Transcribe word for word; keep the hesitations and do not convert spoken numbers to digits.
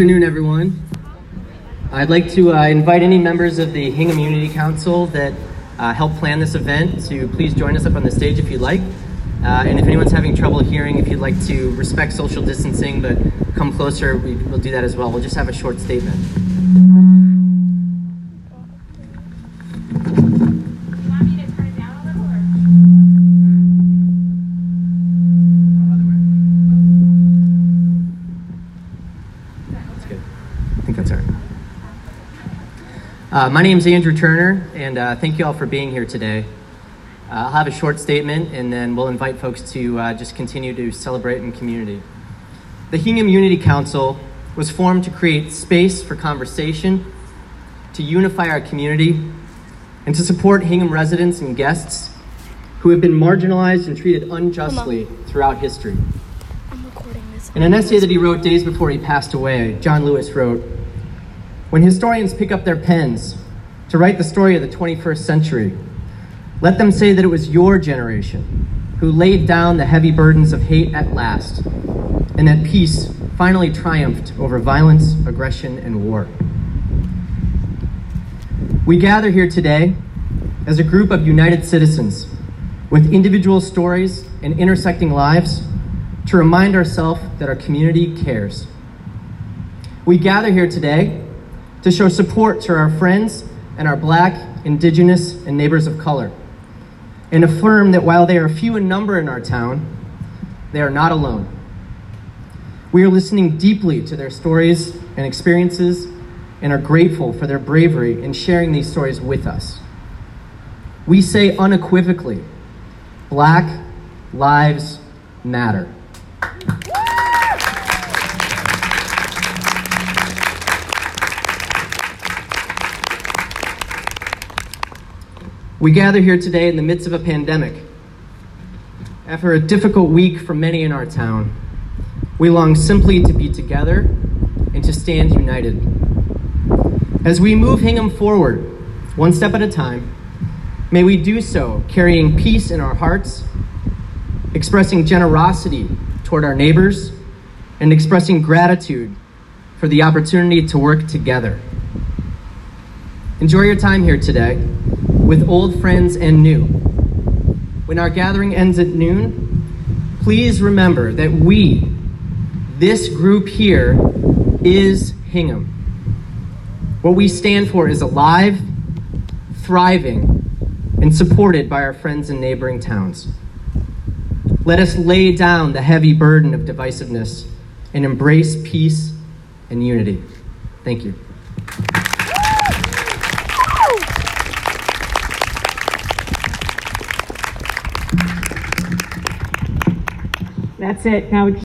afternoon, everyone. I'd like to uh, invite any members of the Hingham Unity Council that uh, helped plan this event to please join us up on the stage if you'd like. Uh, and if anyone's having trouble hearing, if you'd like to respect social distancing but come closer, we, we'll do that as well. We'll just have a short statement. Uh, my name is Andrew Turner, and uh, thank you all for being here today. Uh, I'll have a short statement, and then we'll invite folks to uh, just continue to celebrate in community. The Hingham Unity Council was formed to create space for conversation, to unify our community, and to support Hingham residents and guests who have been marginalized and treated unjustly throughout history. I'm recording this. In an essay that he wrote days before he passed away, John Lewis wrote, "When historians pick up their pens to write the story of the twenty-first century, let them say that it was your generation who laid down the heavy burdens of hate at last, and that peace finally triumphed over violence, aggression, and war." We gather here today as a group of united citizens with individual stories and intersecting lives to remind ourselves that our community cares. We gather here today to show support to our friends and our Black, Indigenous, and neighbors of color, and affirm that while they are few in number in our town, they are not alone. We are listening deeply to their stories and experiences and are grateful for their bravery in sharing these stories with us. We say unequivocally, Black lives matter. We gather here today in the midst of a pandemic. After a difficult week for many in our town, we long simply to be together and to stand united. As we move Hingham forward, one step at a time, may we do so carrying peace in our hearts, expressing generosity toward our neighbors, and expressing gratitude for the opportunity to work together. Enjoy your time here today, with old friends and new. When our gathering ends at noon, please remember that we, this group here, is Hingham. What we stand for is alive, thriving, and supported by our friends in neighboring towns. Let us lay down the heavy burden of divisiveness and embrace peace and unity. Thank you. That's it. Now